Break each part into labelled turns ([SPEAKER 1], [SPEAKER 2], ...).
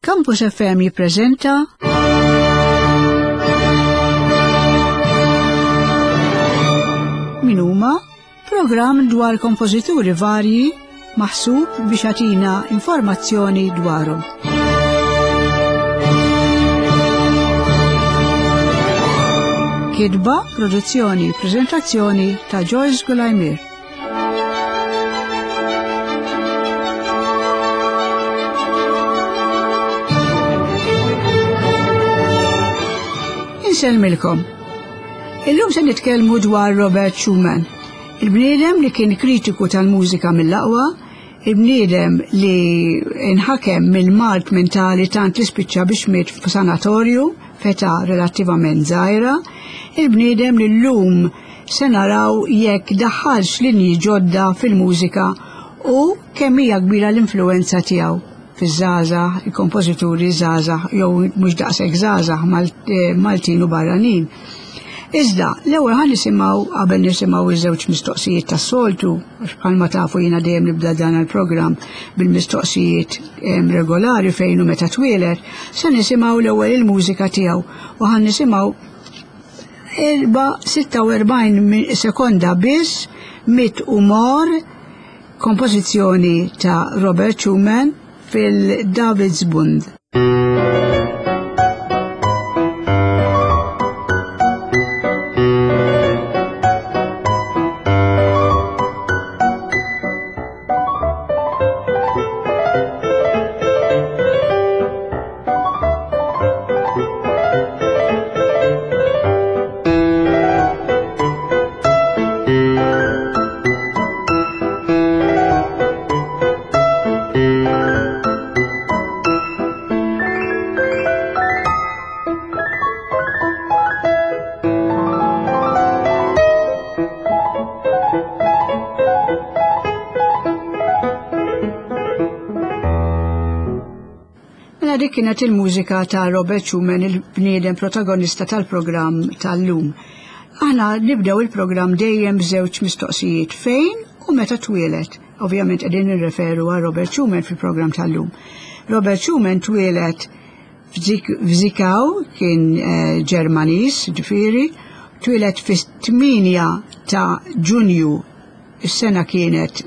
[SPEAKER 1] Campus FM jippreżenta Min huma programm dwar kompożituri varji maħsub biex jagħtina informazzjoni dwarhom. Kitba, produzzjoni, preżentazzjoni ta' Joyce Gulajmir. Inselmilkom. Illum se nitkellmu dwar Robert Schumann, il-bniedem li kien kritiku tal-mużika mill-aqwa, il-bniedem li inħakem mill-mart mentali tant li spiċċa biex miet f'sanatorju feta relattivament żgħira, il-bniedem li llum se naraw jekk daħħalx linji ġodda fil-mużika u kemm hija kbira l-influenza tiegħu fiż-żgħażagħ, il-kompożituri żgħażagħ jew mhux daqshekk żgħażagħ Maltin u barranin. Iżda, l-ewwel ħan nisimgħu qabel nisimgħu iż-żewġ mistoqsijiet tas-soltu, bħalma tafu jiena dejjem nibda dan il-programm bil-mistoqsijiet regolari fejn u meta twieled, se nisimgħu l-ewwel il-mużika tiegħu u ħan nisimgħu 46 sekonda biss mit umor kompożizzjoni ta' Robert Schumann fil-Davidsbund. Dik kienet il-mużika ta' Robert Schumann, il-bniedem protagonista tal-programm tal-lum. Aħna nibdew il-programm dejjem b'żewġ mistoqsijiet fejn u meta twieled. Ovvjament qegħdin nirreferu għal Robert Schumann fil-programm tal-lum. Robert Schumann twieled f'Zwickau, kien Ġermaniż, ġifieri, twieled fis-8 ta' Ġunju, is-sena kienet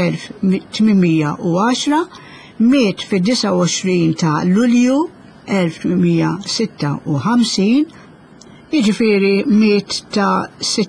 [SPEAKER 1] 1810, miet fid-29 ta' Lulju 1856, jiġifieri miet ta'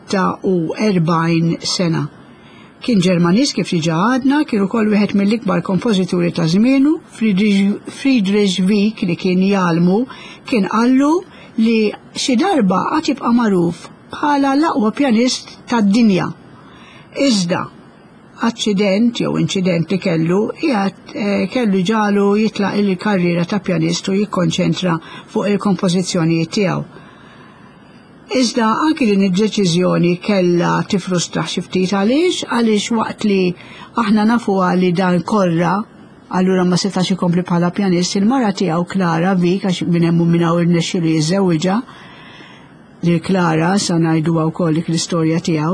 [SPEAKER 1] 46 sena. Kien Ġermaniż kif diġà għadna, kien ukoll wieħed mill-ikbar kompożituri ta' żmienu, Friedrich Wieck li kien jalmu kien qallu li xi darba qatt jibqa' magħruf bħala l-aqwa pjanist tad-dinja. Iżda aċċident jew inċident li kellu ġalu jitlaq il-karriera ta' pjanist u jikkonċentra fuq il-kompożizzjonijiet tiegħu. Iżda anki din id-deċiżjoni kellha tifrustraħ xi ftit għaliex waqt li aħna nafuha li dan korra, allura ma setax ikompli bħala pjanist, il-mara tiegħu Klara Wieck għax minn hemm minn hawn irnexxielu jiżżewwiġha, li Klara sa ngħiduha wkoll dik l-istorja tiegħu.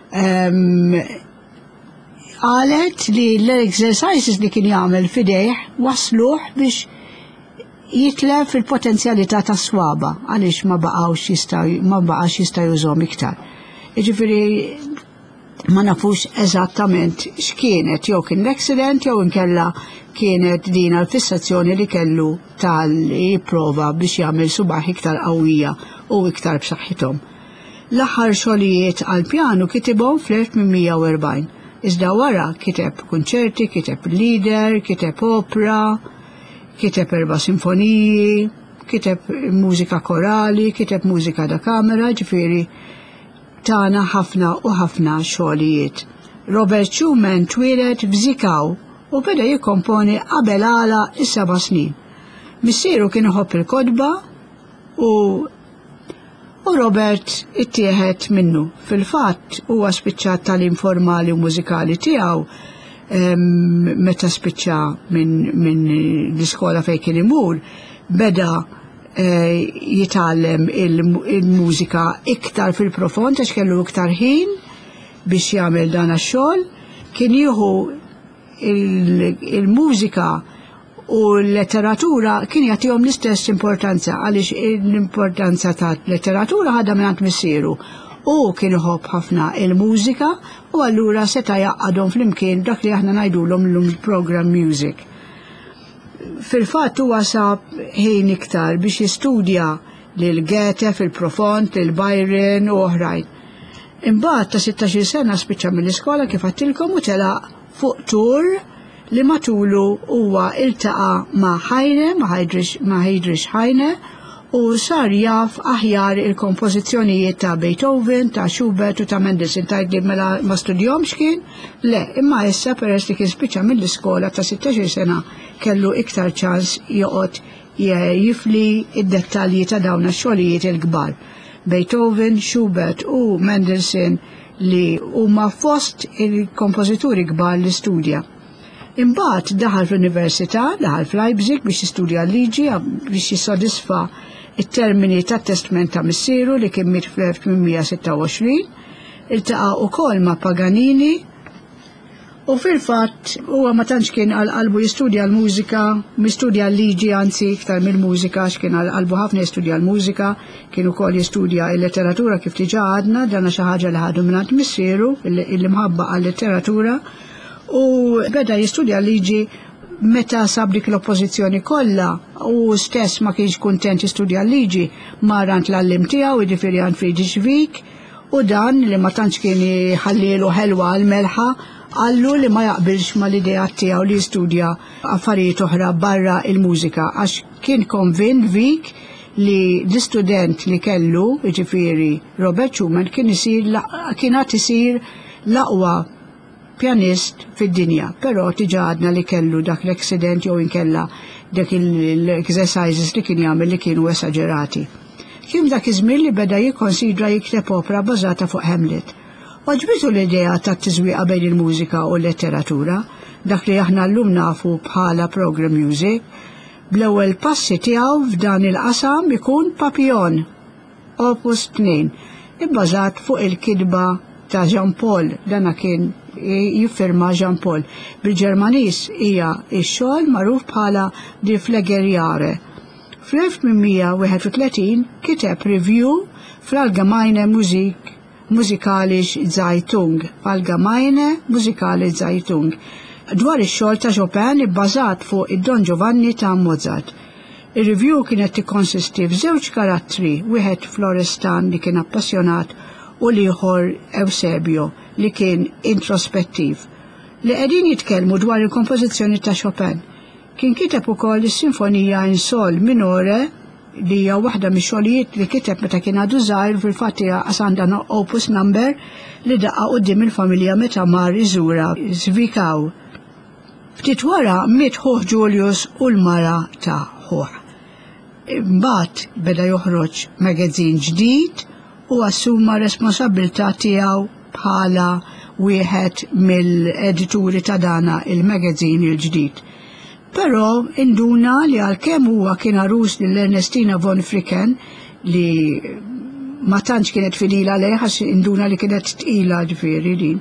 [SPEAKER 1] Qalet li l-exercises li kien jagħmel fidejh wasluh biex jitlef fil-potenzjalità tas-swaba għaliex ma baqax jista' jużhom iktar. Jiġifieri ma nafux eżattament x'kienet, jew kien l-accident jew inkella kienet din l-fissazzjoni li kellu tal-jipprova biex jagħmel subaħ iktar qawwija u iktar b'saħħithom. L-aħħar xogħlijiet għall-pjanu kitibhom fl-1840. Iżda wara kiteb kunċerti, kiteb lieder, kiteb opera, kiteb 4 sinfoniji, kiteb mużika korali, kiteb mużika da kamera, ġifieri tana ħafna u ħafna xogħlijiet. Robert Schumann twieled f'Zwickau u beda jikkomponi qabel għala 7 snin. Missieru kien iħobb il-kodba u Robert ittieħed minnu. Fil-fatt huwa spiċċat tal-informali u mużikali tiegħu meta spiċċa minn l-iskola fejn kien imur, beda jitgħallem il-mużika iktar fil-profond għax kellu iktar ħin biex jagħmel dan għax-xogħol, kien jieħu il-mużika U l-letteratura kien jagħtihom l-istess importanza għaliex l-importanza ta' letteratura ħadha mingħand missieru. U kien iħobb ħafna il-mużika u allura seta' jaqgħadhom flimkien dak li aħna ngħidulhom l-program music. Fil-fatt huwa sab ħin iktar biex jistudja lil Goethe fil-Profond, lil Byron u oħrajn. Imbagħad ta' 16 sena spiċċa mill-iskola kif għattilkom u telaq fuq tur li matulu huwa iltaqa' ma' Heine, ma' Heydrich Heine, u sar jaf aħjar il-kompożizzjonijiet ta' Beethoven, ta' Schubert u ta' Mendelssohn. Tgħidli mela ma studjomx kien? Le, imma issa peress li kien spiċċa mill-iskola ta' 16 sena kellu iktar ċans joqgħod jifli id-dettalji ta' dawn ix-xogħlijiet il-kbar. Beethoven, Schubert u Mendelssohn li huma fost il-kompożituri kbar li studja. Imbagħad daħal fl-Università, daħal f'Leipzig biex jistudja liġi biex jissodisfa it-termini tat-testament ta' missieru li kien miet fl-1826, iltaqa' ukoll ma' Paganini u fil-fatt huwa ma tantx kien għal-qalbu jistudja l-mużika, mistudja l-liġi anzi iktar mill-mużika x'kien għal-qalbu ħafna jistudja l-mużika, kien ukoll jistudja l-letteratura kif diġà għadna, dana xi ħaġa li ħadu mingħand missieru illi mħabba għal-letteratura u beda jistudja l-liġi meta sab dik l-oppożizzjoni kollha u stess ma kienx kuntent jistudja l-liġi marant l-allim tiegħu jiġifieri għand Friedrich Wieck u dan li ma tantx kien iħallilu ħelwa għall-melħa għallu li ma jaqbilx ma l-idea tiegħu li jistudja affarijiet oħra barra il-mużika għax kien konvint Wieck li l-istudent li kellu jiġifieri Robert Schumann kien għad isir l-aqwa pjanist fid-dinja, però tiġa għadna li kellu dak l-accident jew inkella dak l-exercises li kien jagħmel li kienu esaġerati. Kien dak iż-żmien li beda jikkonsidra jikteb opera bażata fuq Hamlet. Oġbitu l-idea ta' tiżwieqa bejn il-mużika u l-letteratura, dak li aħna llum nafu bħala program music, bl-ewwel passi tiegħu f'dan il-qasam ikun Papillon, Opus 2, ibbażat fuq il-kidba ta' Jean Paul, dana kien jiffirma Jean Paul. Bil-Ġermaniż hija x-xogħol magħruf bħala Die Flegerjahre. Fl-1831 kiteb review fl-Allgemeine Musikalische Zeitung, Allgemeine Musikalische Zeitung, dwar ix-xogħol ta' Chopin ibbażat fuq id-Don Giovanni ta' Mozart. Ir-review kienet tikkonsisti f'żewġ karattri, wieħed Florestan li kien appassjonat u liħor Eusebio li kien introspettiv, li qegħdin jitkellmu dwar il-kompożizzjoni ta' Chopin. Kien kiteb ukoll is-Sinfonija in Sol minore li hija waħda mix-xogħlijiet li kiteb meta kien għadu żgħir fil-fatt hija għasandha opus number li daqqa quddiem il-familja meta mar iżura Zwickau. Ftit wara miet Ħuħ Julius u l-mara ta' Ħuħ. Imbagħad beda joħroġ magazzin ġdid u assuma responsabilità tiegħu bħala wieħed mill-edituri ta' dana il-magazzin il-ġdid. Però induna li għalkemm huwa kien arus lil Ernestina von Fricken li ma tantx kienet fidila lejha għax induna li kienet tqila ġifieri din.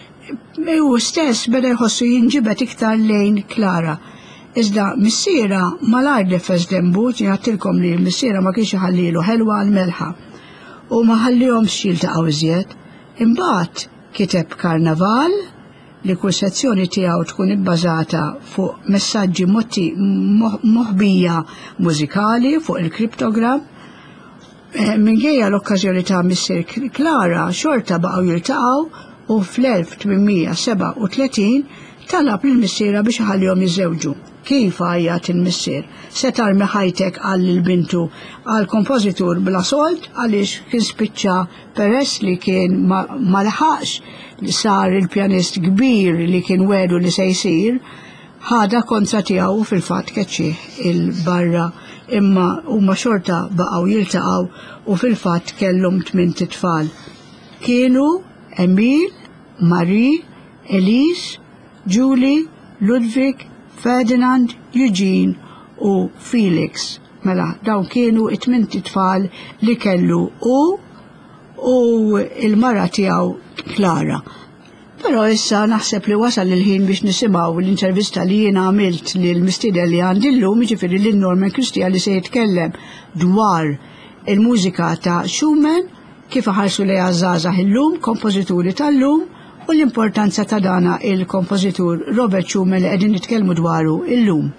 [SPEAKER 1] U stess beda jħossu jinġibet iktar lejn Klara. Iżda missiera malajr lefes dembu, ġiħattilkom li missiera ma kienx iħallilu ħelwa għal-melħa. U ma ħallihomx jiltaqgħu iżjed. Imbagħad kiteb Karnaval li kull sezzjoni tiegħu tkun ibbażata fuq messaġġi moħbija mużikali fuq il-kriptogram. Minkejja l-okkażjoni ta' Missier Klara xorta baqgħu jiltaqgħu u fl-1837 talab lill-missiera biex iħallihom jiżżewġu. Kif għajjat il-missier? Se tarmi ħajtek għal il-bintu għal kompożitur bla solt għaliex kien spiċċa peress li kien ma laħaqx li sar il-pjanist kbir li kien wedu li se jsir, ħada kontra tiegħu fil-fatt keċċih il-barra imma huma xorta baqgħu jiltaqgħu u fil-fatt kellhom 8 tfal. Kienu Emil, Marie, Elise, Julie, Ludwig, Ferdinand, Eugene u Felix. Mela, dawn kienu 8 tfal li kellu u il-mara tiegħu Klara. Però issa naħseb li wasal il-ħin biex nisimgħu l-intervista li jiena għamilt lill-mistieden li għandi llum, jiġifieri lil Norman Christian li se jitkellem dwar il-mużika ta' Schumann, kif ħarsu lejha żgħażagħ illum, kompożituri tal-lum, u l-importanza ta' dana il-kompożitur Robert Schumann li qegħdin nitkellmu dwaru illum.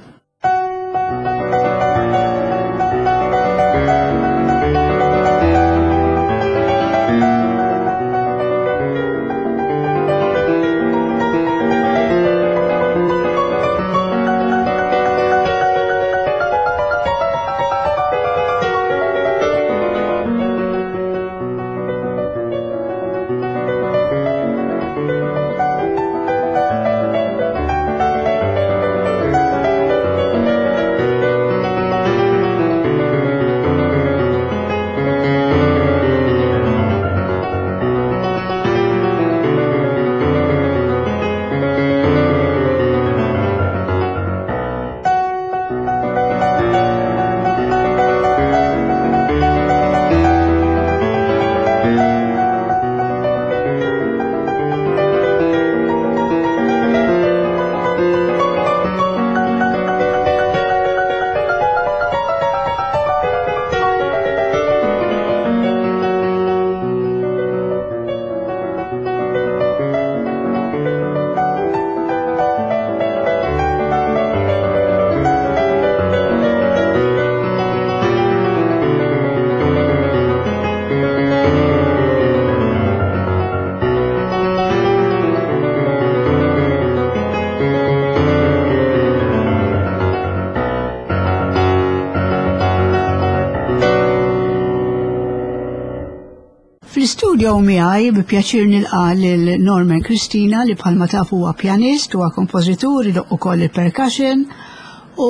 [SPEAKER 1] Fl-istudio miegħi bi pjaċir nilqa' lil Norman Christina li bħalma taf huwa pjanist, huwa kompożitur, idoq ukoll il-percussion u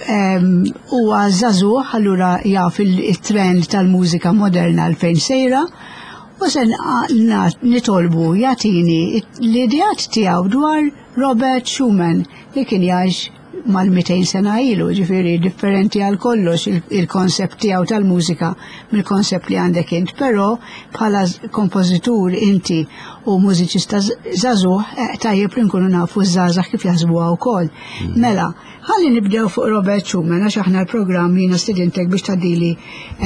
[SPEAKER 1] huwa żagħżugħ allura jaf il-trend tal-mużika moderna għalfejn sejra u se nitolbu jagħtini l-idejat tiegħu dwar Robert Schumann li kien jgħix mal-200 sena ilu, ġifieri differenti għal kollox il-konsept tiegħu tal-mużika mill-konsept li għandek int, però bħala kompożitur inti u mużiċista żagħżugħ tajjeb li nkunu nafu żgħażagħ kif jaħsbuha wkoll. Mela, ħalli nibdew fuq Robert Schumann għax aħna l-programm jiena stidintek biex tgħaddili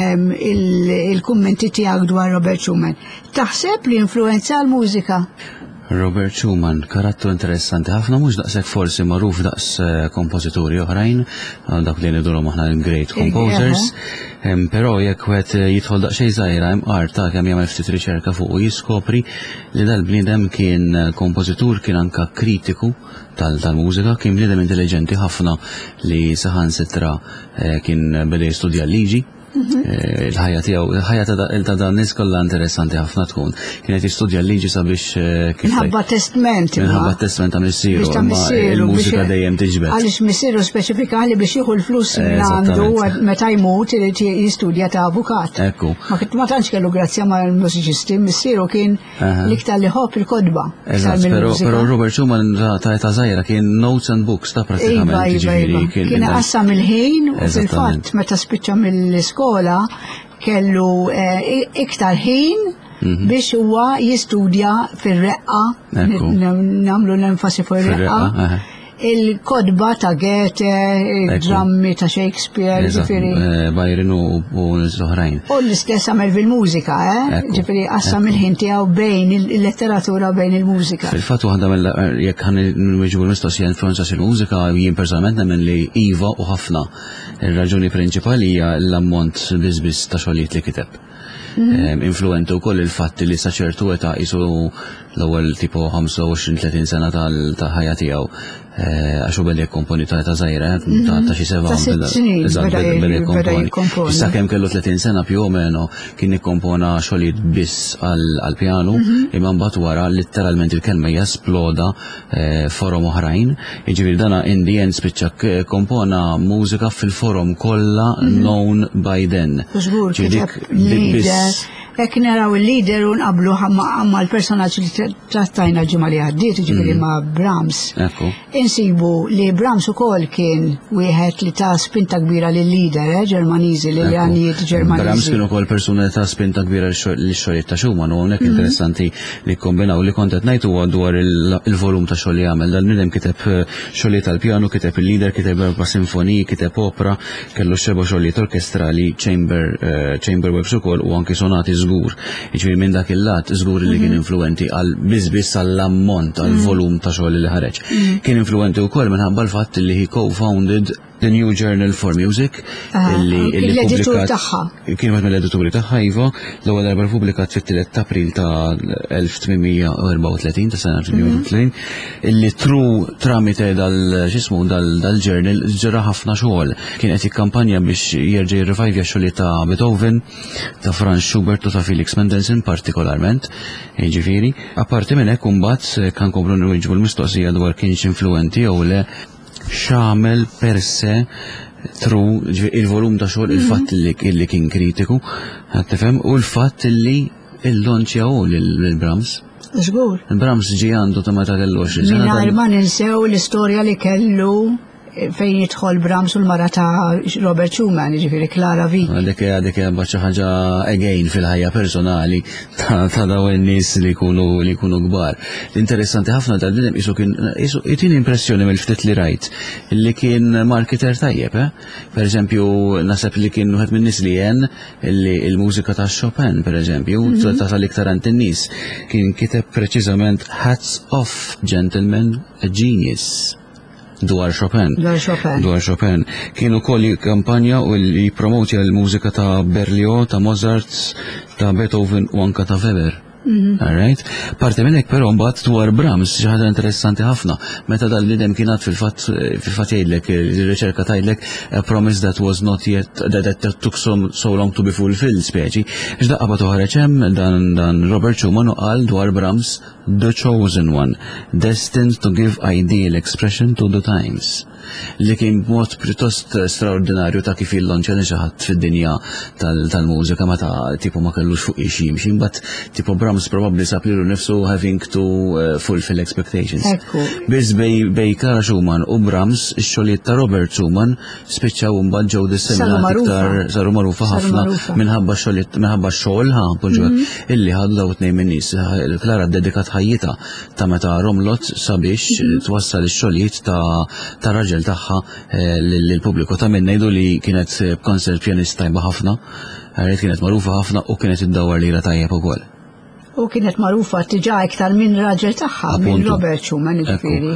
[SPEAKER 1] il-kummenti tiegħek dwar Robert Schumann. Taħseb li influenza l-mużika?
[SPEAKER 2] Robert Schumann, karattu interessanti ħafna, mhux daqshekk forsi magħruf daqs kompożituri oħrajn, dak li nidulhom aħna great composers, però jekk wieħed jidħol daqsxejn żgħira hemm arta kemm jagħmel ftit riċerka fuq u jiskopri li dal-bniedem kien kompożitur kien anke kritiku tal-mużika, kien bniedem intelligenti ħafna li saħansitra kien beda jistudja liġi. Il-ħajja tiegħu, il-ħajja ta' dan nies kollha interessanti ħafna tkun. Kienet jistudja l-liġi sabiex
[SPEAKER 1] minħabba testament.
[SPEAKER 2] Minħabba testament ta' missieru, imma il-mużika dejjem tiġbed.
[SPEAKER 1] Għaliex missieru speċifika li biex jieħu l-flus minn għandu meta jmut irid jistudja ta' avukat.
[SPEAKER 2] Ekku.
[SPEAKER 1] Ma tantx kellu grazzja mal-mużiċisti, missieru kien l-iktar li ħobb il-kodba.
[SPEAKER 2] Però Robert Schumann ta' żgħira kien notes and books ta' pratikament.
[SPEAKER 1] Kien qassam il-ħin u fil-fatt meta spiċċa mill-iskola kellu iktar ħin biex huwa jistudja fir-reqqa, nagħmlu l-enfasi fuq ir-reqqa, il-kodba ta' Goethe, il-drammi ta' Shakespeare, ġifieri.
[SPEAKER 2] Byron u l-oħrajn.
[SPEAKER 1] U l-istess għamel fil-mużika, ġifieri qassam il-ħin tiegħu bejn il-letteratura bejn il-mużika.
[SPEAKER 2] Fil-fatt waħda jekk ħan nweġġu l-mistoqsija influenza il-mużika jien personalment nemmen li iva u ħafna. Ir-raġuni prinċipali hija l-ammont biss ta' xogħlijiet li kiteb. Influentu wkoll il-fatt li sa ċertu età qisu l-ewwel tipo 25-30 sena ta' ħajja tiegħu għax hu beda jikkomponi ta' żgħira ta' xi 7 beda jikkomponi. Issa kemm kellu 30 sena più o meno kien jikkompona xogħlijiet biss għall-pjanu, imma mbagħad wara letteralment il-kelma jasploda forom oħrajn. Jiġifieri dana in the end spiċċa kompona mużika fil-forom kollha known by then.
[SPEAKER 1] Ek naraw il-leader u nqablu ma l-personaġġ li trattajna ġimgħa li għaddiet, ġifieri ma' Brahms.
[SPEAKER 2] Ekku.
[SPEAKER 1] Insibu li Brahms ukoll kien wieħed li ta' spinta kbira lill-leader Ġermaniżi li għanijiet Ġermaniżi.
[SPEAKER 2] Brahms kien ukoll persuna ta' spinta kbira l-xogħlijiet ta' Schumann u hawnhekk interessanti li kombinaw li kont qed ngħid huwa dwar il-volum ta' xogħol li jagħmel. Dal-nidem kiteb xogħlijiet tal-pjano, kiteb il-leader, kiteb erba' sinfoniji, kiteb opera, kellu xeba xogħlijiet orkestrali, chamber works ukoll u anke sonati żgur. Jiġifieri minn dak il-lat żgur li kien influenti għal biss għall-ammont għall-volum ta' xogħol li ħareġ. Kien influenti wkoll minħabba l-fatt li he co-founded the New Journal for Music
[SPEAKER 1] l-editur tagħha.
[SPEAKER 2] Kien wieħed mill-edituri tagħha iva, l-ewwel darba pubblikat fit-3 ta' April ta' 1834 ta' sena 1830 illi tramite dal-journal ġara ħafna xogħol. Kien qed jikkampanja biex jerġa' jirrivajvja xogħli ta' Beethoven, ta' Franz Schubert u ta' Felix Mendelssohn partikolarment. Jiġifieri, apparti minn hekk imbagħad kan komplu nwieġbu l-mistoqsija dwar kienx influenti jew le x'għamel per se il-volum ta' xogħol il-fatt li kien kritiku, tifhem, u l-fatt li il-lonċjaw lil-Brahms.
[SPEAKER 1] Żgur.
[SPEAKER 2] Il-Brahms ġie għandu ta' meta kellu 20 sena.
[SPEAKER 1] Mingħajr ma ninsew l-istorja li kellu fejn jidħol Brahms u l-mara ta' Robert Schumann, ġifieri Clara Wieck.
[SPEAKER 2] Dik hija xi ħaġa again fil-ħajja personali ta' daw in-nies li jkunu kbar. L-interessanti ħafna tal-bidem qisu itini impressjoni mill-ftit li rajt li kien marketer tajjeb, pereżempju naħseb li kien wieħed min-nies li jen il-mużika ta' Chopin pereżempju tasal iktar għand in-nies. Kien kiteb preċiżament Hats Off Gentlemen, a Genius. Dwar Chopin. Kien ukoll kampanja u li promotja l-mużika ta' Berlioz, ta' Mozart, ta' Beethoven u anka ta' Weber. Alright? Parti minn hekk però mbagħad dwar Brahms xi ħaġa interessanti ħafna. Meta dal-bidem kien għad fil-fatt jgħidlek ir-riċerka tgħidlek a promise that was not yet that took so long to be fulfilled speċi. X'daqqa bad toħroġ hemm dan Robert Schumann qal dwar Brahms the chosen one, destined to give ideal expression to the times. Li kien mod pjuttost straordinarju ta' kif il-lonċa li xi ħadd fid-dinja tal-mużika meta tipo ma kellux fuq jimxi, mbagħad tipo Brahms probabbli sab lilu nnifsu having to fulfill expectations. Biss bej Clara Schumann u Brahms ix-xogħlijiet ta' Robert Schumann spiċċaw mbagħad ġew disseminati iktar saru magħrufa ħafna minħabba xogħol illi ħadu daw tnejn min-nies. Clara ddedikat ħajjita ta' meta romlot sabiex twassal ix-xogħlijiet ta' raġel tagħha lill-pubbliku. Ta' minn ngħidu li kienet concert pianist tajba ħafna, kienet magħrufa ħafna u kienet iddawwar lira tajjeb ukoll.
[SPEAKER 1] U kienet magħrufa tiġà iktar minn raġel tagħha minn Robert Schumann jiġifieri.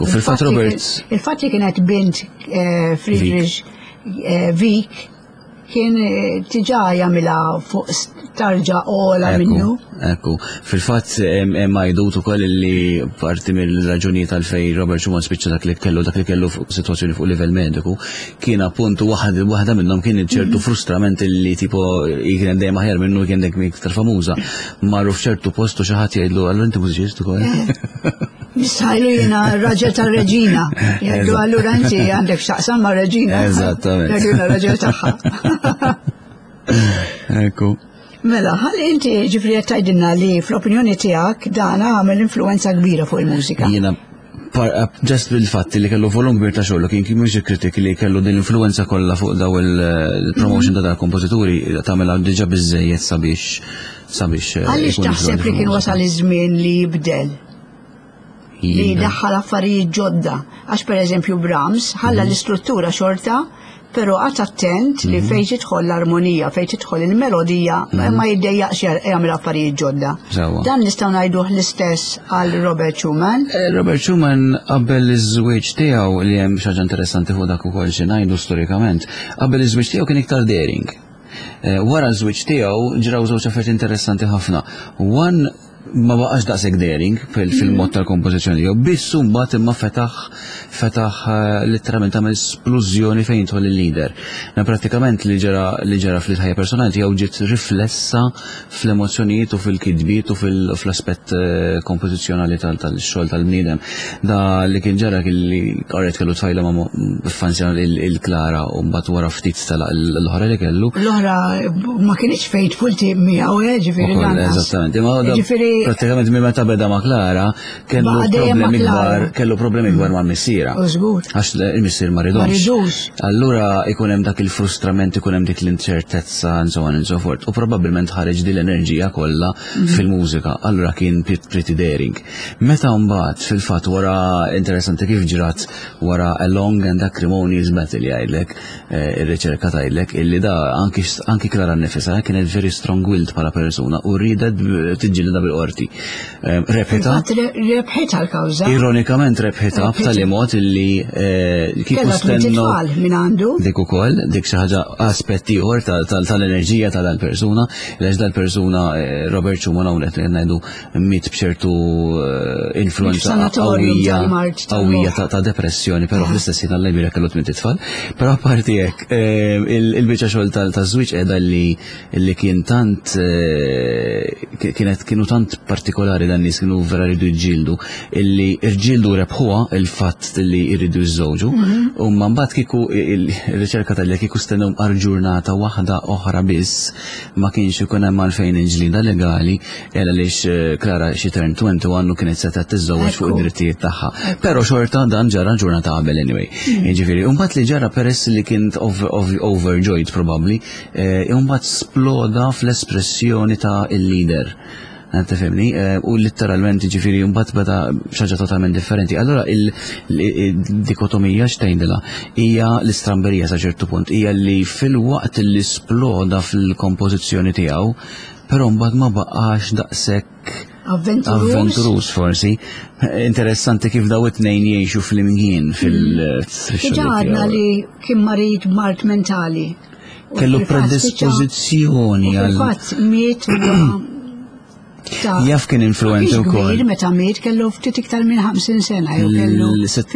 [SPEAKER 1] Il-fatt li kienet bint Friedrich Wieck kien tiġà jagħmilha fuq tarġa ola minnu.
[SPEAKER 2] Ekku, fil-fatt hemm għajdut ukoll li parti mill-raġunijiet għalfejn Robert Schumann spiċċa dak li kellu fuq sitwazzjoni fuq livell mediku kien appuntu waħda minnhom kien ċertu frustrament li tipo kien dejjem aħjar minnu kien dik iktar famuża. Marru f'ċertu postu xi ħadd jgħidlu allura inti mużiċist ukoll.
[SPEAKER 1] Nisħajlu jina raġel ta' Reġina. Jgħidu allura inti għandek x'taqsam ma' Reġina.
[SPEAKER 2] Eżattament.
[SPEAKER 1] Reġina raġel tagħha.
[SPEAKER 2] Ekku.
[SPEAKER 1] Mela, ħalli inti ġifri tajdinna li fl-opinjoni tiegħek dan għamel influenza kbira fuq il-mużika.
[SPEAKER 2] Jiena ġast bil-fatt li kellu volum kbir ta' xogħol kien music critic li kellu din l-influenza kollha fuq daw il-promotion ta' dal-kompożituri tagħmilha diġà biżejjed sabiex.
[SPEAKER 1] Għaliex taħseb li kien wasal iż-żmien li jibdel? Li daħħal affarijiet ġodda. Għax pereżempju Brahms ħalla l-istruttura xorta, però għat attent li fejn tidħol l-armonija, fejn tidħol il-melodija, ma jiddejjaqx jagħmel affarijiet ġodda. Dan nistgħu ngħiduh l-istess għal Robert Schumann.
[SPEAKER 2] Robert Schumann qabel iż-żwieġ tiegħu li hemm xi ħaġa interessanti fuq dak ukoll xi ngħidu storikament, qabel iż-żwieġ tiegħu kien iktar daring. Wara l-żwieġ tiegħu ġraw żewġ affarijiet interessanti ħafna. ma baqax daqshekk daring fil-mod tal-kompożizzjoni jew biss mbagħad imma fetaħ letteralment tagħmel esplużjoni fejn jidħol il-leader. Prattikament li ġara fil-ħajja personali tiegħu ġiet riflessa fl-emozzjonijiet u fil-kidbiet u fl-aspett kompożizzjonali tal-xogħol tal-bniedem. Da li kien ġara li qaret kellu tfajla ma' fanzja il-Klara u mbagħad wara ftit l-oħra li kellu.
[SPEAKER 1] L-oħra ma kienx fejn tfulti miegħu ġifieri
[SPEAKER 2] eżattament. Pratikament minn meta beda ma' Klara kellu problemi kbar ma' missiera. Għax il-missier ma ridux. Allura ikun hemm dak il-frustrament, ikun hemm dik l-inċertezza and so on and so forth. U probabbilment ħareġ din l-enerġija kollha fil-mużika. Allura kien pretty daring. Meta mbagħad fil-fatt wara interessanti kif ġrat wara a long and acrimonious battle jgħidlek ir-riċerka tgħidlek illi da anki Klara nnifisha kienet very strong-willed bħala persuna u riedet tiġġielda bil-qorti.
[SPEAKER 1] Rebħitha l-kawża.
[SPEAKER 2] Ironikament rebħitha b'tali mod illi kieku stennu
[SPEAKER 1] minn għandu.
[SPEAKER 2] Dik ukoll, dik xi ħaġa aspett ieħor tal-enerġija ta' dal-persuna, għax dal-persuna Robert Schumann hawnhekk li ngħidu miet b'ċertu influenza qawwija ta' depressjoni, però fl-istess ħin Alla jbirek kellu tmien tfal. Però apparti hekk il-biċċa xogħol taż-żwieġ qiegħda li kien tant kienu tant partikolari dan nies kienu vera rridu jġildu illi irġildu rebħuha il-fatt li jridu jżżewġu u mbagħad kieku ir-riċerka tal-li kieku stennew ġurnata waħda oħra biss ma kienx ikun hemm għalfejn inġlida legali għaliex Klara xi turn 21 kienet se tiżżewweġ fuq id-drittijiet tagħha. Però xorta dan ġara ġurnata qabel anyway. Jiġifieri mbagħad li ġara peress li kien overjoyed probabbly mbagħad sploda fl-espressjoni ta' il-leader. Tifhimni, u letteralment ġifieri mbagħad beda xaġa totalment differenti. Allura il-dikotomija x'tgħidilha hija l-istramberija sa ċertu punt, hija li fil-waqt li sploda fil-kompożizzjoni tiegħu, però mbagħad ma baqax daqshekk avventurus forsi. Interessanti kif daw it-tnejn jgħixu fl-imkien fil-xogħol.
[SPEAKER 1] Ġadna li kien marit mart mentali.
[SPEAKER 2] Kellu predispożizzjoni għal.
[SPEAKER 1] Fil-fatt miet
[SPEAKER 2] Jaf kien influenti wkoll.
[SPEAKER 1] Meta miet kellu ftit iktar minn 50 sena jew kellu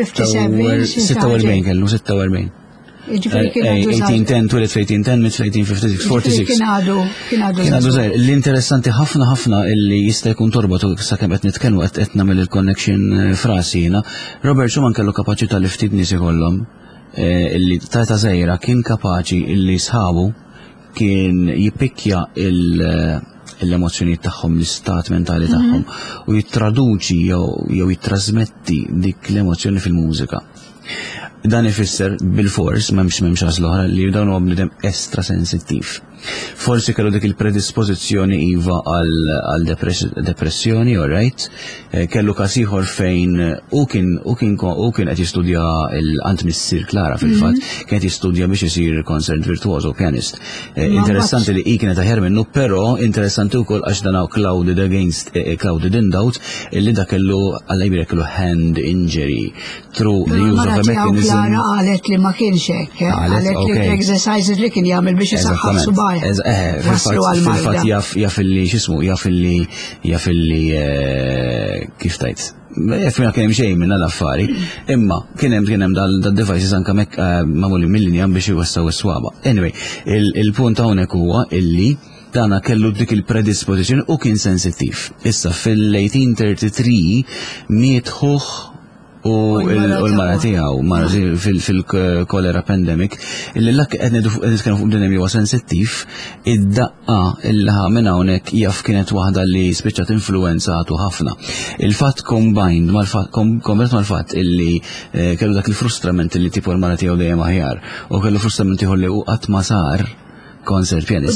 [SPEAKER 2] 46 kellu 46.
[SPEAKER 1] Ġifieri kien
[SPEAKER 2] 1810 twelid fl-1810 mit fl-1856 46.
[SPEAKER 1] Kien għadu
[SPEAKER 2] żgħir. L-interessanti ħafna illi jista' jkun torbotu sakemm qed nitkellmu qed nagħmel il-connection frasi jiena. Robert Schumann kellu kapaċità li ftit nies ikollhom illi ta' żgħira kien kapaċi illi sħabu kien jippikja l-emozzjonijiet tagħhom, l-istat mentali tagħhom u jittraduċi jew jittrasmetti dik l-emozzjoni fil-mużika. Dan ifisser bil-fors m'hemmx għażla oħra li dawn huwa bniedem estra sensittiv. Forsi kellu dik il-predispożizzjoni iva għal depressjoni, all right, kellu każ ieħor fejn u kien qed jistudja l-ant missier Klara fil-fatt, kien qed jistudja biex isir concert virtuoso pianist. Interessanti li kienet aħjar minnu, però interessanti wkoll għax dan clouded in doubt illi da kellu Alla jbirek kellu hand injury through the use of a mechanism.
[SPEAKER 1] Klara qalet li ma kienx hekk, qalet li l-exercises li kien jagħmel biex isaħħaħ subaj.
[SPEAKER 2] Fil-fatt jaf illi x'ismu, jaf illi kif tajt. Jaf ma kien hemm xejn minn l-affari, imma kien hemm dal-devices anke magħmuli mill-linja biex iwessaw is-swaba. Anyway, il-punt hawnhekk huwa illi dana kellu dik il-predisposizzjoni u kien sensittiv. Issa fil-1833 miet ħuħ u l-mara tiegħu fil-kolera pandemic illi l-lak qed nitkellmu fuq din huwa sensittiv, id-daqqa ilha minn hawnhekk jaf kienet waħda li spiċċat influenzatu ħafna. Il-fatt combined mal-fatt illi kellu dak il-frustrament illi tipo l-mara tiegħu dejjem aħjar u kellu frustrament ieħor li qatt ma sar concert pianist.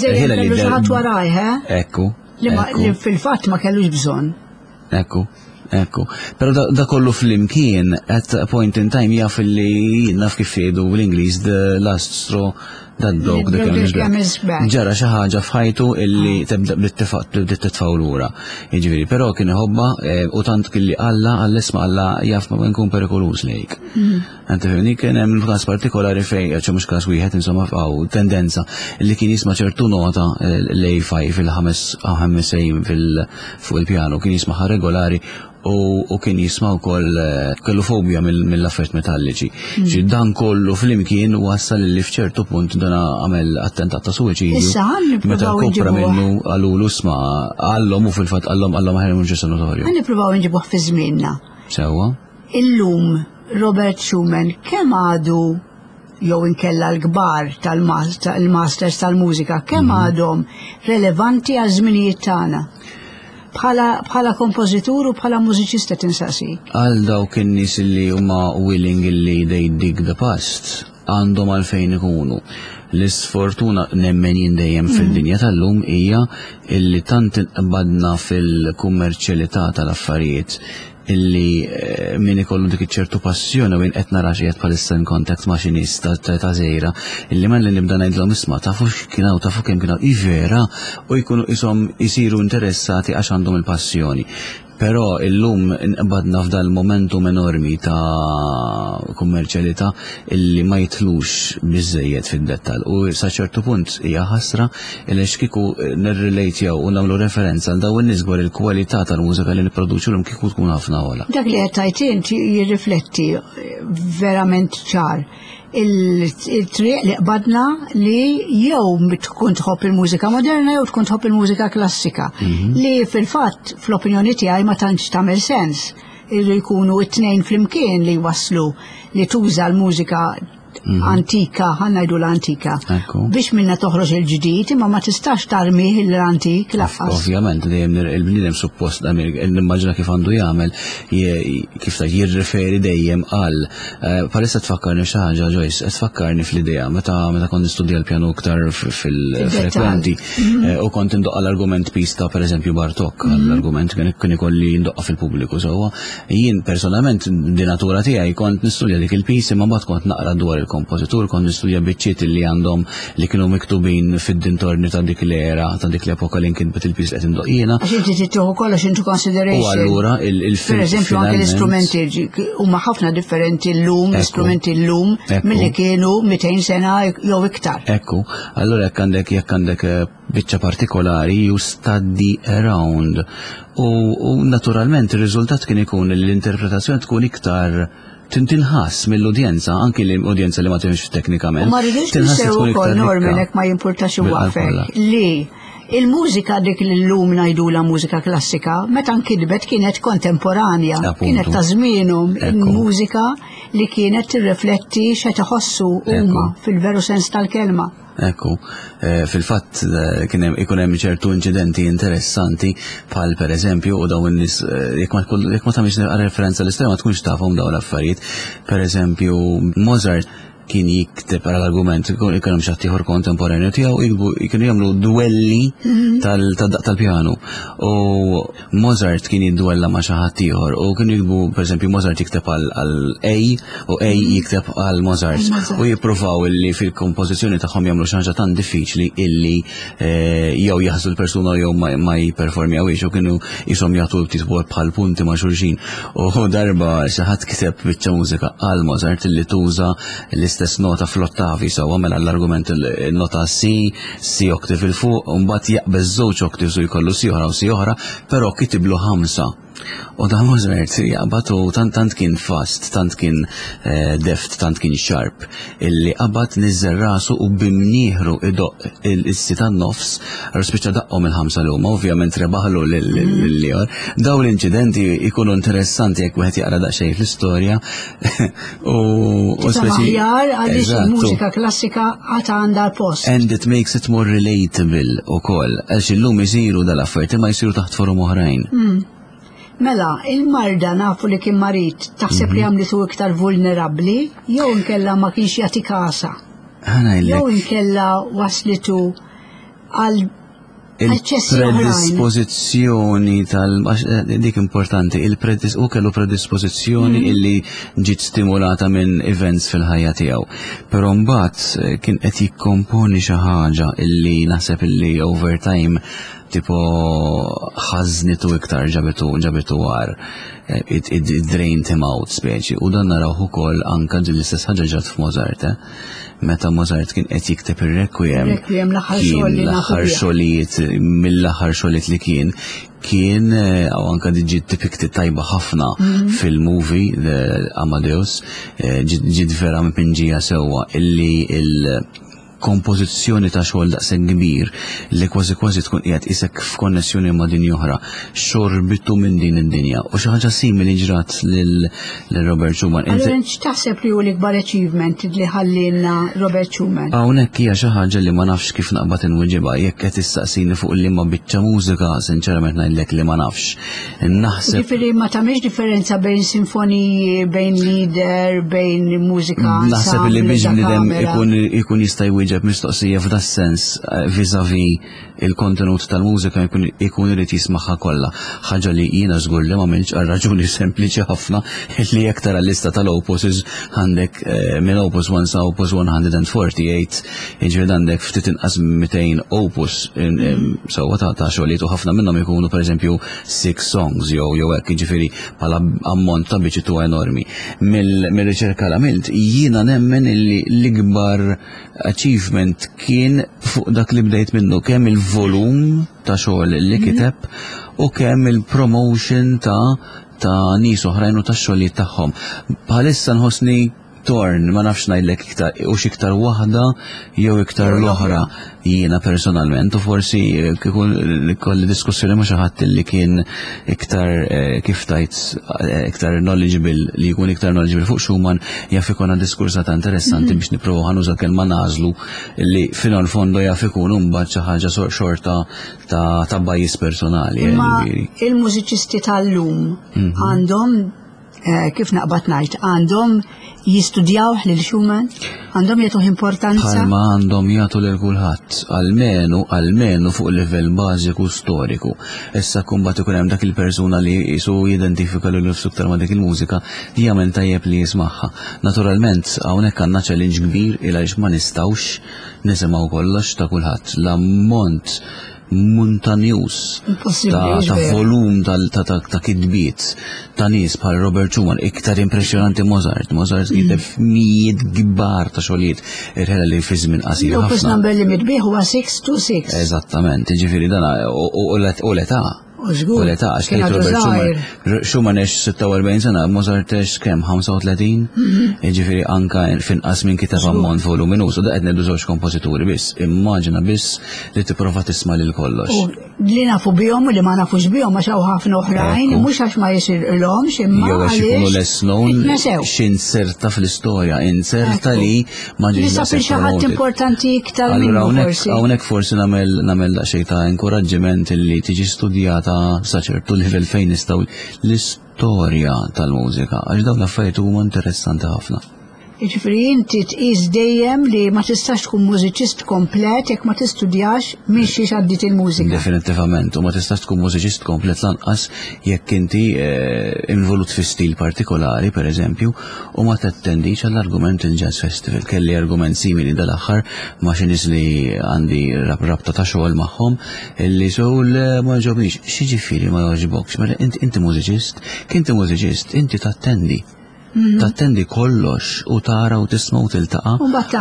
[SPEAKER 2] Ekku.
[SPEAKER 1] Li fil-fatt ma kellux bżonn.
[SPEAKER 2] Ekku, pero da kollu fl-imkien at a point in time jaf li naf kif jgħidu bl-Ingliż the last straw that broke the camel's back. Ġara xi ħaġa f'ħajtu illi tibda titfgħu lura. Jiġifieri, però kien iħobba u tant kelli Alla Alla jaf ma nkun perikolus lejk. Anta fehmni kien hemm każ partikolari fejn mhux każ wieħed insomma f'għaw tendenza li kien jisma' ċertu nota l-A5 fil-ħames fuq il-pjano kien jismaħa regolari u kien jisma' wkoll kellu fobja mill-affarijiet metalliċi. Ġi dan kollu flimkien wassal li f'ċertu punt dana għamel attentat ta' suwiċidju meta kopra minnu għalulu sma' għallhom u fil-fatt għallhom ħajru mhux sanatorju.
[SPEAKER 1] Nippruvaw nġibuh fi żmienna.
[SPEAKER 2] Sewwa.
[SPEAKER 1] Illum Robert Schumann kemm għadu jew inkella l-kbar tal-masters tal-mużika kemm għadhom relevanti għal żminijiet tagħna. Bħala kompożitur u bħala mużiċista tinsaqsi.
[SPEAKER 2] Għal dawk in-nies li huma willing li they dig the past għandhom għalfejn ikunu. L-isfortuna nemmen jindejjem fil-dinja tal-lum hija illi tant inqbadna fil-kummerċjalità tal-affarijiet illi min ikollu dik ċertu passjoni u qed nara xi qed bħalissa contact ma' xi nies ta' żgħira illi man li nibda ngħidlhom isma' tafu x'kienu tafu kemm kienu vera u jkunu ishom isiru interessati għax għandhom il-passjoni. Però illum inqbadna f'dal momentum enormi ta' kummerċjalità illi ma jitlux biżejjed fid-dettall u sa ċertu punt hija ħasra il kieku nirrelatjaw u nagħmlu referenza għal dawn nisgwar il-kwalità tal-mużika li nipproduċu lhom kieku tkun ħafna ogħla.
[SPEAKER 1] Dak li qed tajt inti jirrifletti verament ċar. Il-triq li qbadna li jew tkun tħobb il-mużika moderna jew tkun tħobb il-mużika klassika li fil-fatt fl-opinjoni tiegħi ma tantx tagħmel sens illi jkunu t-tnejn flimkien li waslu li tuża l-mużika antika, ħannajdu l-antika, biex minna toħroġ il-ġdid, imma ma tistax tarmi l-antik laqqas.
[SPEAKER 2] Ovvjament, il-bniedem suppost nimmaġina kif għandu jagħmel kif ta' jirriferi dejjem għal palissa tfakkarni xi ħaġa Joyce, tfakkarni fl-idea meta kont nistudja l-pjanu aktar fil-frekwenti u kont indoqqa l-argument pista pereżempju Bartok, l-argument kien ikolli ndoqqa fil-pubbliku sewwa. Jien personalment di natura tiegħi kont nistudja dik il-pis imma mbagħad kont naqra dwar il-kompożitur kont nistudja biċċiet li għandhom li kienu miktubin fid-dintorni ta' dik l-era ta' dik l-epoka li kien bil-pis qed indoq jiena.
[SPEAKER 1] Għax inti tieħu kollox into consideration.
[SPEAKER 2] U allura il-film.
[SPEAKER 1] Pereżempju anke l-istrumenti huma ħafna differenti llum, l-istrumenti llum milli kienu 200 sena jew iktar.
[SPEAKER 2] Ekku, allura jekk għandek biċċa partikolari you study around u naturalment ir-riżultat kien ikun l-interpretazzjoni tkun iktar tinħass mill-udjenza, anki l-udjenza li ma timx teknikament.
[SPEAKER 1] Ma rridux nisew ukoll Norman ma jimpurtax waqfek li il-mużika dik li llum ngħidula mużika klassika meta nkidbet kienet kontemporanja, kienet ta' żmienhom il-mużika li kienet tirrifletti x'qed iħossu huma fil-veru sens tal-kelma.
[SPEAKER 2] Ekku, fil-fatt ikun hemm ċertu inċidenti interessanti bħal pereżempju u dawn in-nies jekk ma tagħmilx referenza l-istorja ma tkunx tafhom dawn l-affarijiet. Pereżempju Mozart kien jikteb għal argument ikun xi ħadd ieħor kontemporanju tiegħu kienu jagħmlu duelli tal-pjanu. U Mozart kien jidduella ma' xi ħadd ieħor u kienu jikbu pereżempju Mozart jikteb għal A u A jikteb għal Mozart u jippruvaw illi fil-kompożizzjoni tagħhom jagħmlu xi ħaġa tant diffiċli illi jew jaħżu l-persuna jew ma jipperformjawx u kienu ishom jagħtu titbol bħal punti ma' xulxin. U darba xi ħadd kiteb biċċa mużika għal Mozart illi tuża l-istess nota fl-ottavi sewwa mela l-argument il-nota C oktiv il-fuq u mbagħad jaqbeż żewġ oktivs u jkollu C oħra u C oħra, però kitiblu 5. U da Mozart jaqbad u tant kien fast, tant kien deft, tant kien sharp, illi qabad niżżel rasu u bimnieħru idoq il-issi tan-nofs, spiċċa daqqhom il-5 l-huma, ovvjament rebaħlu l-liħor. Daw l-inċidenti ikunu interessanti jekk wieħed jaqra daqsxejn fl-istorja.
[SPEAKER 1] Maħjar għaliex il-mużika klassika għata għandha l-post.
[SPEAKER 2] And it makes it more relatable ukoll, għax illum isiru dal-affarijiet ma jsiru taħt forum oħrajn.
[SPEAKER 1] Mela, il-marda nafu li kien marit, taħseb li għamlitu iktar vulnerabbli, jew inkella ma kienx jagħti kasa. Jew inkella waslitu għal
[SPEAKER 2] il-predispożizzjoni dik importanti, u kellu predispożizzjoni illi ġiet stimulata minn events fil-ħajja tiegħu. Però mbagħad kien qed jikkomponi xi ħaġa illi naħseb illi over time tipo ħażnitu iktar ġabitu għar. It drained him out speċi. U dan narawh ukoll anke din l-istess ħaġa ġat f'Mozart. Meta Mozart kien qed jikteb ir-Requiem l-aħħar xogħlijiet mill-aħħar xogħlijiet li kien aw anke diġi depicted tajba ħafna fil-movie Amadeus ġiet vera mipinġija sewwa illi kompożizzjoni ta' xogħol daqshekk kbir li kważi tkun qiegħed isek f'konnessjoni ma' din oħra xorbitu minn din id-dinja u xi ħaġa simili ġrat lil Robert Schumann.
[SPEAKER 1] Allura x'taħseb li hu l-ikbar achievement li ħallilna Robert Schumann?
[SPEAKER 2] Hawnhekk hija xi ħaġa li ma nafx kif naqbad inwiġibha jekk qed tistaqsini fuq liema biċċa mużika sinċerament ngħidlek li ma nafx. Naħseb
[SPEAKER 1] Ġifieri ma tagħmilx differenza bejn sinfoniji, bejn lieder, bejn mużika.
[SPEAKER 2] Naħseb li biex bniedem ikun jista' jwieġeb mistoqsija f'da sens vis-a-vis il-kontenut tal-mużika ikun irid jismaħħa kollha. Ħaġa li jiena żgur li m'għamilx għal raġuni sempliċi ħafna li jekk tara l-lista tal-opuses għandek minn opus 1 sa opus 148, jiġifieri għandek ftit inqas 200 opus sewwa ta' xogħlijiet u ħafna minnhom ikunu pereżempju 6 songs jew hekk jiġifieri bħala ammont ta' biċitu enormi. Mill-riċerka l-għamilt jiena nemmen illi l-ikbar achievement kien fuq dak li bdejt minnu kemm il-volum ta' xogħol li kiteb u kemm il-promotion ta' nies oħrajn u tax-xogħlijiet tagħhom. Bħalissa nħossni torn ma nafx ngħidlek iktar u x'iktar waħda jew iktar l-oħra jiena personalment u forsi kolli diskussjoni ma' xi ħadd li kien iktar kif tajt iktar knowledgeable li jkun iktar knowledgeable fuq Schumann jaf ikun diskursata interessanti biex nippruvaw ħanuża kelma nażlu li fil-fondo jaf ikun mbagħad xi ħaġa sorta ta' bajjiż personali.
[SPEAKER 1] Imma il-mużiċisti tal-lum għandhom kif naqbad ngħid għandhom jistudjawh lil Schumann, għandhom jagħtuh importanza.
[SPEAKER 2] Bħalma għandhom jagħtu lil kulħadd, almenu fuq livell bażiku storiku. Issa kumbat ikun hemm dak il-persuna li jisu jidentifika lil iktar ma' dik il-mużika li jagħmel tajjeb li jismagħha. Naturalment hawnhekk għandna challenge kbir għaliex ma nistgħux nisimgħu kollox ta' kulħadd. L-ammont montanjus ta' volum ta' kidbiet ta' nies bħal Robert Schumann iktar impressjonanti Mozart kiteb mijiet kbar ta' xogħlijiet irħela li fi żmien qasir ħafna.
[SPEAKER 1] Opus number li mitbieħ huwa 626.
[SPEAKER 2] Eżattament, jiġifieri dan u l-età. U l-età għax kien Robert Schumann 46 sena, Mozart kemm 35, jiġifieri anke finqas minn kitab ammont voluminus u da qed ngħidu żewġ kompożituri biss. Immaġina biss li tipprova tisma' lil kollox.
[SPEAKER 1] Li nafu bihom u li ma nafux bihom ma xaw ħafna oħrajn, mhux għax ma jisirlhomx imma
[SPEAKER 2] jew għax ikunu less known x'inserta fl-istorja, inserta li ma ġiex
[SPEAKER 1] xi ħadd importanti iktar minnu forsi.
[SPEAKER 2] Hawnhekk forsi nagħmel daqsxejn ta' inkoraġġiment li tiġi studjata sa ċertu livell fejn nistgħu l-istorja tal-mużika għax dawn l-affarijiet huma interessanti ħafna.
[SPEAKER 1] Jiġifieri inti tqis dejjem li ma tistax tkun mużiċist komplet jekk ma tistudjax minn xi għaddit il-mużika.
[SPEAKER 2] Definitivament, u ma tistax tkun mużiċist komplet lanqas jekk inti involut fi stil partikolari, pereżempju, u ma tattendix għall-argument il-Jazz Festival. Kelli argument simili dal-aħħar ma' xi nies li għandi rabta ta' xogħol magħhom illi sew ma ġobniex. X'jiġifieri ma jogħġbokx? Inti mużiċist, inti tattendi. Tattendi kollox u tara u tisma' u tiltaqa'.
[SPEAKER 1] U mbagħad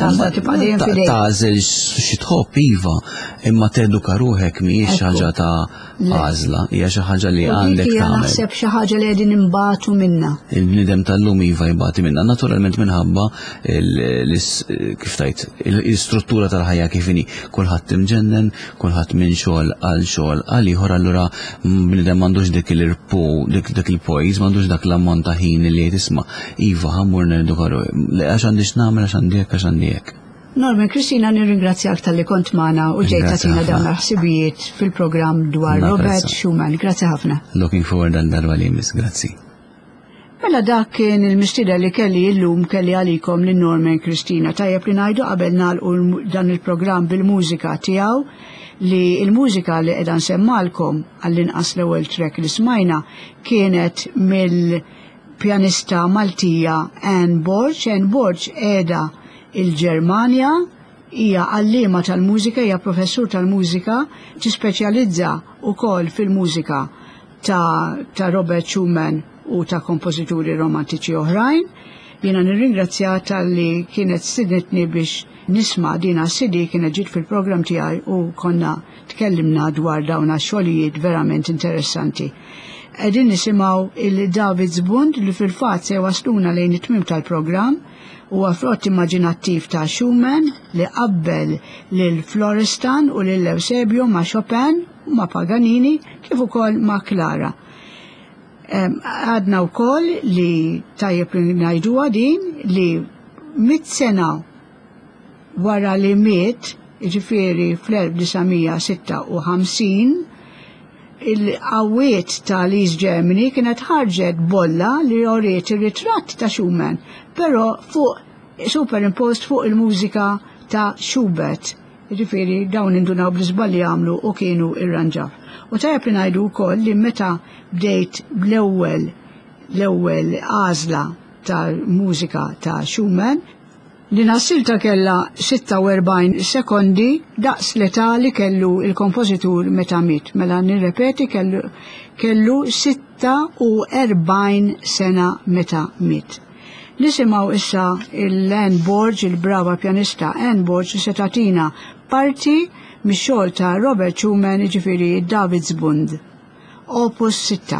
[SPEAKER 2] tażel xi tħobb iva, imma teduka ruħek mhijiex ħaġa ta' għażla, hija xi ħaġa li għandek tagħmel.
[SPEAKER 1] Naħseb xi ħaġa li qegħdin imbagħtu minnha.
[SPEAKER 2] Il-bniedem tal-lum iva jbagħti minnha, naturalment minħabba kif tajt l-istruttura tal-ħajja kif inhi. Kulħadd imġennen, kulħadd minn xogħol għal xogħol għal ieħor allura bniedem m'għandux dik il-poise, m'għandux dak l-ammont ta' ħin li isma' iva ħammur nedukaru għax għandix nagħmel għax għandijek.
[SPEAKER 1] Norman, Kristina, nirringrazzjak tal-li kont magħna u ġejt tagħtina dawn l-ħsibijiet fil-programm dwar Robert Schumann. Grazzi ħafna.
[SPEAKER 2] Looking forward għal darba li jmiss, grazzi.
[SPEAKER 1] Mela dak kien il-mistida li kelli illum kelli għalikom lil Norman Kristina. Tajjeb li ngħidu qabel nagħlqu dan il-programm bil-mużika tiegħu li il-mużika li qiegħda nsemmalkom għall-inqas l-ewwel track li smajna kienet mill-pjanista Maltija Anne Borch. Anne Borch qiegħda il-Ġermanja, hija għallima tal-mużika, hija professur tal-mużika, tispeċjalizza wkoll fil-mużika ta' Robert Schumann u ta' kompożituri romantiċi oħrajn. Jiena nirringrazzjata li kienet stidnetni biex nisma' dina sidi kienet ġiet fil-programm tiegħi u konna tkellimna dwar dawn xogħlijiet verament interessanti. Qegħdin nisimgħu il-David's Bund li fil-fatt se wasluna lejn it-tmiem tal-programm u frott immaġinattiv ta' Schumann li qabbel lil Florestan u lil Eusebio ma' Chopin u ma' Paganini kif ukoll ma' Clara. Għadna wkoll li tajjeb li ngħiduha din li 100 sena wara li miet, ġifieri fl-1956, il-qawwiet tal-East Germany kienet ħarġet bolla li joriet ir-ritratt ta' Schumann, però superimpost fuq il-mużika ta' Schubert. Ġifieri dawn indunaw bl-iżballi għamlu u kienu irranġaw. U tajjeb li ngħidu wkoll li meta bdejt l-ewwel għażla tal-mużika ta' Schumann, din għas-silta kellha 46 sekondi daqs l-età li kellu il-kompożitur meta miet. Mela nirrepeti kellu 46 sena meta miet. Nisimgħu issa il-Anne Borch, il-brava pjanista Anne Borch, se tagħtina parti mix-xogħol ta' Robert Schumann, ġifieri David's Bund, Opus 6.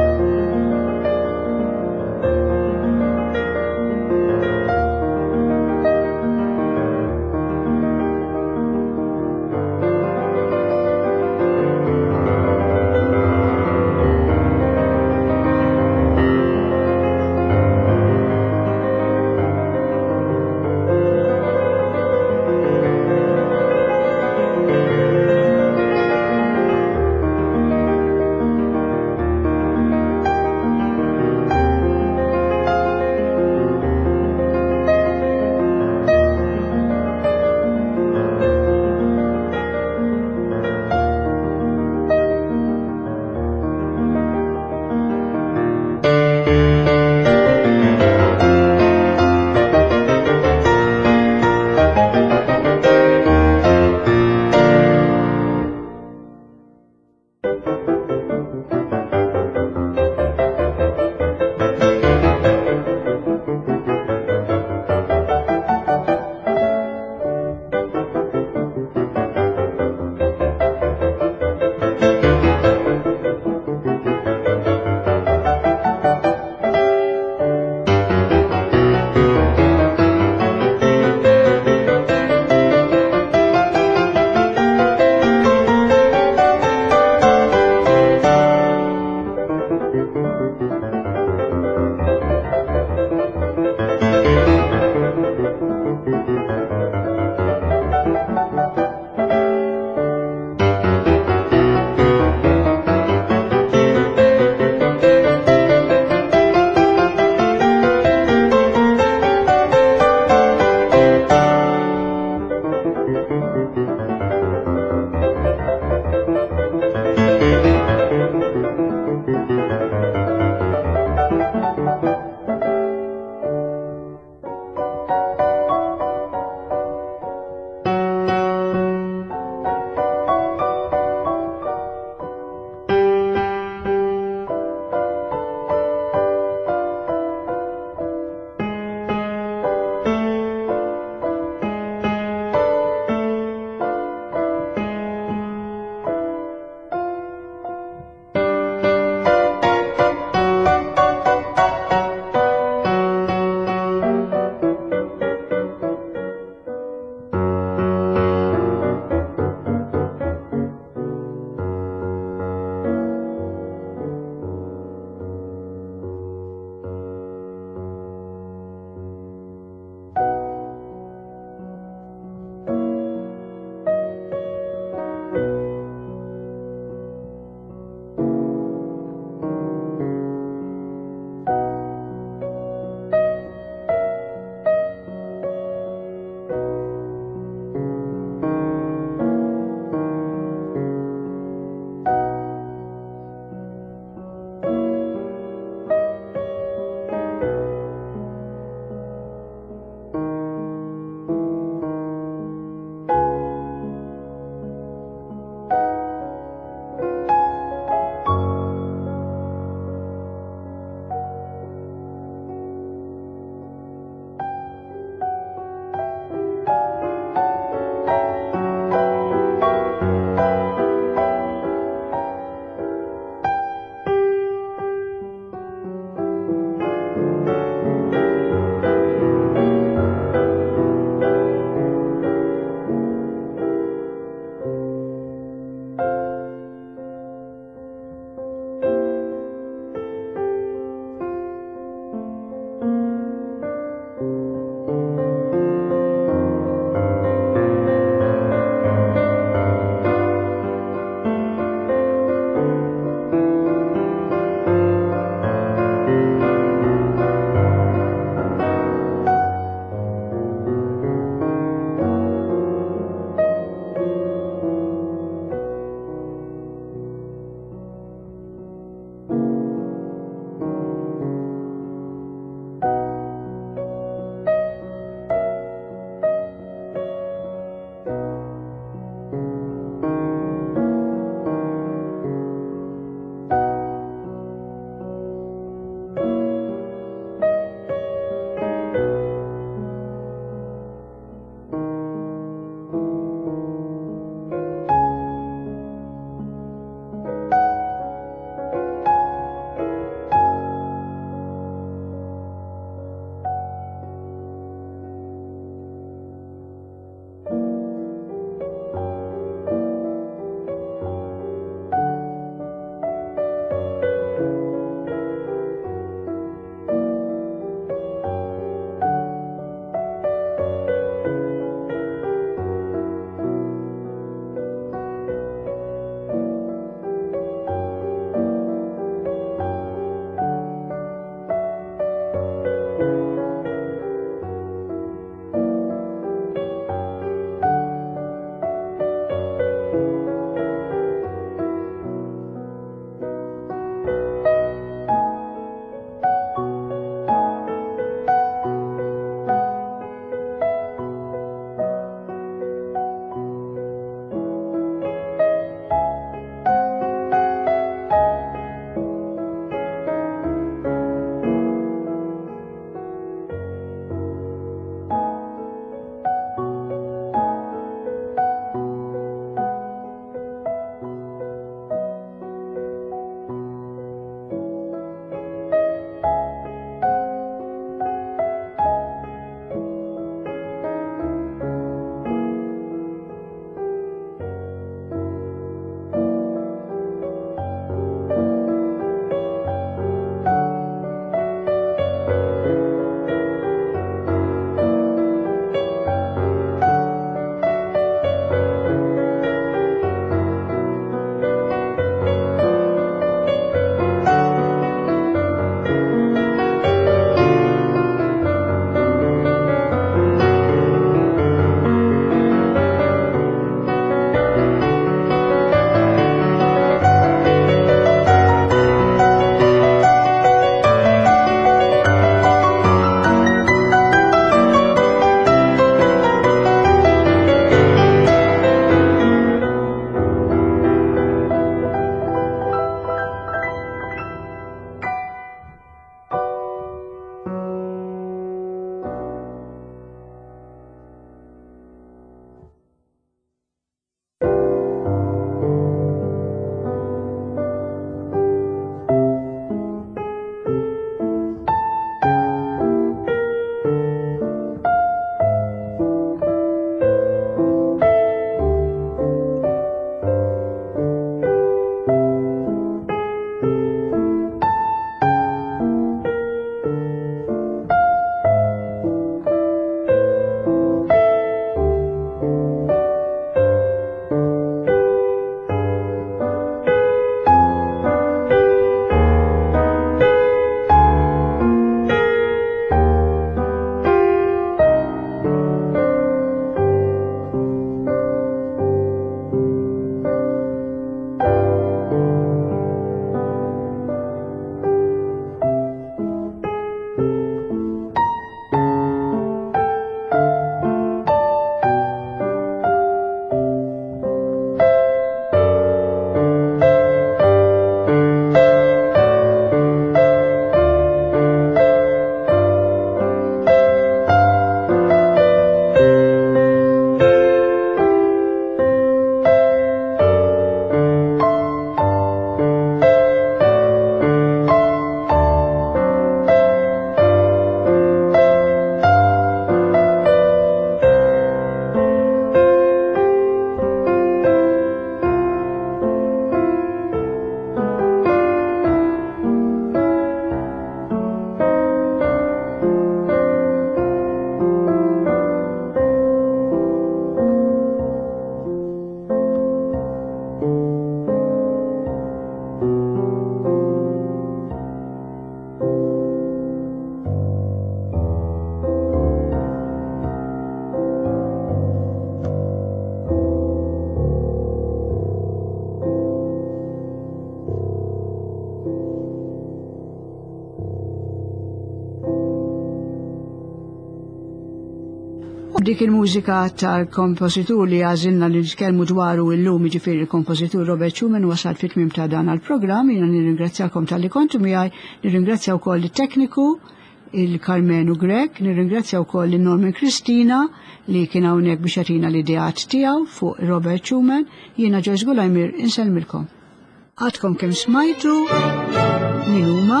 [SPEAKER 1] dik il-mużika tal-kompożitur li għażilna li nitkellmu dwaru illum jiġifieri il-kompożitur Robert Schumann wasal fit-tmiem ta' dan għall-programm. Jiena nirringrazzjakom tal-li kontu miegħi, nirringrazzja wkoll it-tekniku il-Karmenu Grek, nirringrazzja wkoll il-Norman Kristina li kien hawnhekk biex jagħtina l-ideat tiegħu fuq Robert Schumann. Jiena Joyce Gulajmir insellmilkom. Għadkom kemm smajtu min huma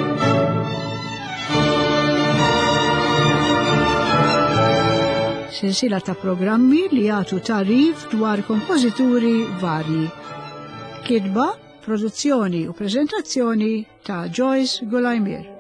[SPEAKER 1] sensiela ta' programmi li jagħtu tarif dwar kompożituri varji. Kitba, produzzjoni u preżentazzjoni ta' Joyce Gulajmir.